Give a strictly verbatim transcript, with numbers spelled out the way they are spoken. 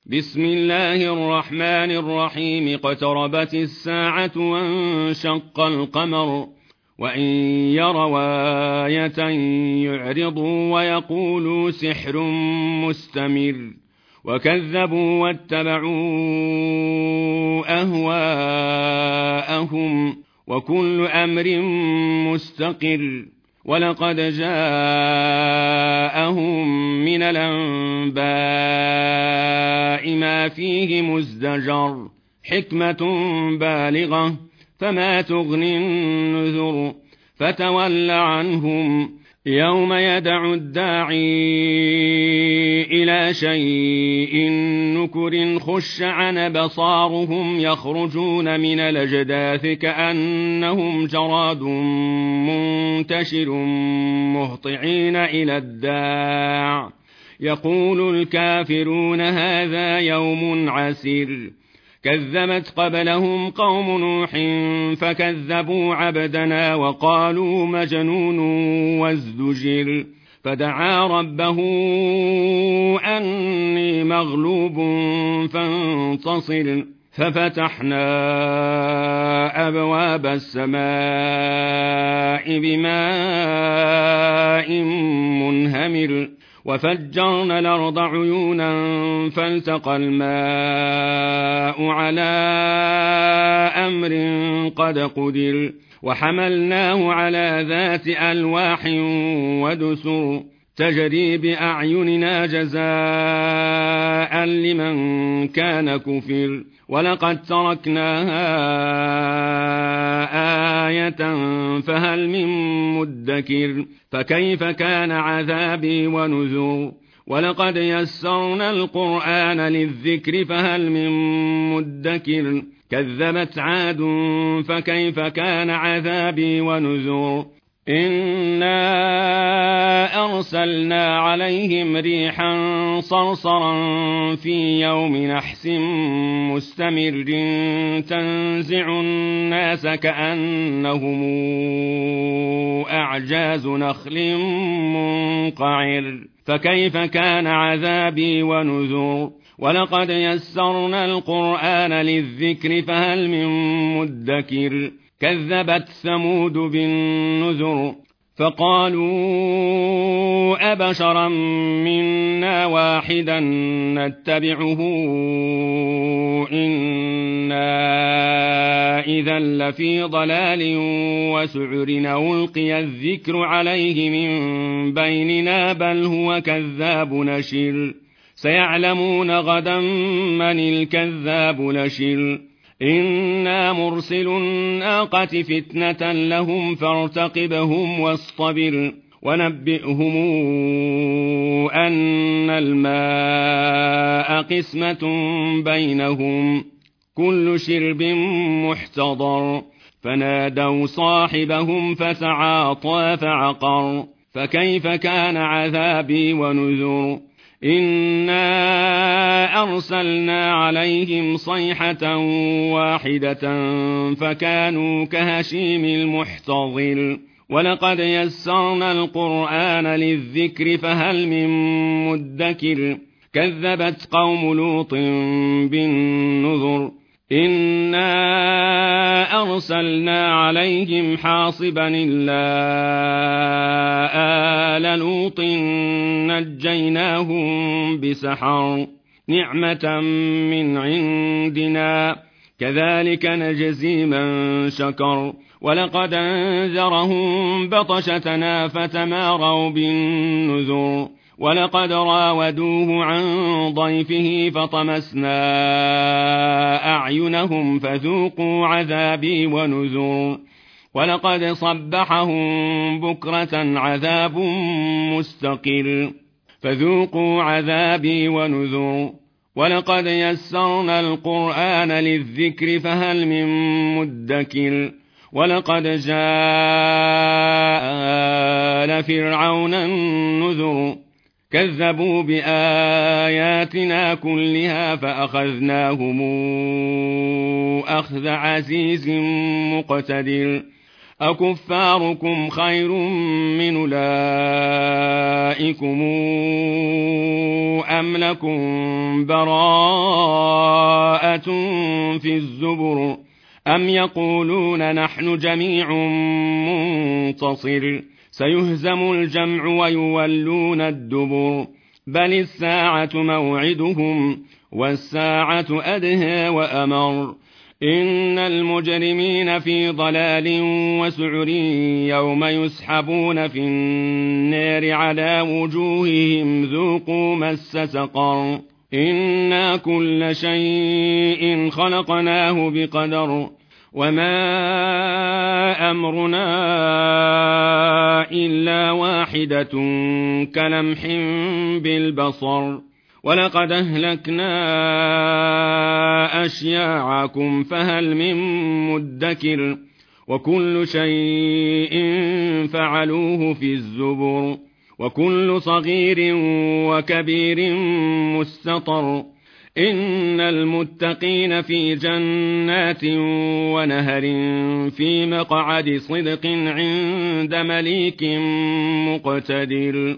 بسم الله الرحمن الرحيم اقتربت الساعة وانشق القمر وإن يروا آية يعرضوا ويقولوا سحر مستمر وكذبوا واتبعوا أهواءهم وكل أمر مستقر ولقد جاءهم من الأنباء ما فيه مزدجر حكمة بالغة فما تغني النذر فتول عنهم يوم يدعو الداعي إلى شيء نكر خش عن بصارهم يخرجون من الأجداث كأنهم جراد منتشر مهطعين إلى الداع يقول الكافرون هذا يوم عسير كذبت قبلهم قوم نوح فكذبوا عبدنا وقالوا مجنون وازدجر فدعا ربه أني مغلوب فانتصر ففتحنا أبواب السماء بماء منهمر وفجرنا الأرض عيونا فالتقى الماء على أمر قد قدر وحملناه على ذات ألواح ودسر تجري بأعيننا جزاء لمن كان كفر ولقد تركناها آية فهل من مدكر فكيف كان عذابي ونذر ولقد يسرنا القرآن للذكر فهل من مدكر كذبت عاد فكيف كان عذابي ونذر إنا أرسلنا عليهم ريحا صرصرا في يوم نحس مستمر تنزع الناس كأنهم أعجاز نخل منقعر فكيف كان عذابي ونذر ولقد يسرنا القرآن للذكر فهل من مدكر كذبت ثمود بالنذر فقالوا أبشرا منا واحدا نتبعه إنا إذا لفي ضلال وسعر ألقي الذكر عليه من بيننا بل هو كذاب نشر سيعلمون غدا من الكذاب نشر إنا مرسل الناقة فتنة لهم فارتقبهم واصطبر ونبئهم أن الماء قسمة بينهم كل شرب محتضر فنادوا صاحبهم فتعاطى فعقر فكيف كان عذابي ونذر إنا أرسلنا عليهم صيحة واحدة فكانوا كهشيم المحتضر ولقد يسرنا القرآن للذكر فهل من مدكر كذبت قوم لوط بالنذر إنا أرسلنا عليهم حاصبا إلا آل لوط نجيناهم بسحر نعمة من عندنا كذلك نجزي من شكر ولقد أنذرهم بطشتنا فتماروا بالنذر ولقد راودوه عن ضيفه فطمسنا أعينهم فذوقوا عذابي ونذر ولقد صبحهم بكرة عذاب مستقر فذوقوا عذابي ونذر ولقد يسرنا القرآن للذكر فهل من مدكر ولقد جاء آل فرعون النذر كذبوا بآياتنا كلها فأخذناهم أخذ عزيز مقتدر أكفاركم خير من أولئكم أم لكم براءة في الزبر أم يقولون نحن جميع منتصر سيهزم الجمع ويولون الدبر بل الساعة موعدهم والساعة أدهى وأمر إن المجرمين في ضلال وسعر يوم يسحبون في النار على وجوههم ذوقوا مس سقر إنا كل شيء خلقناه بقدر وما أمرنا إلا واحدة كلمح بالبصر ولقد أهلكنا أشياعكم فهل من مدكر وكل شيء فعلوه في الزبر وكل صغير وكبير مستطر إن المتقين في جنات ونهر في مقعد صدق عند مليك مقتدر.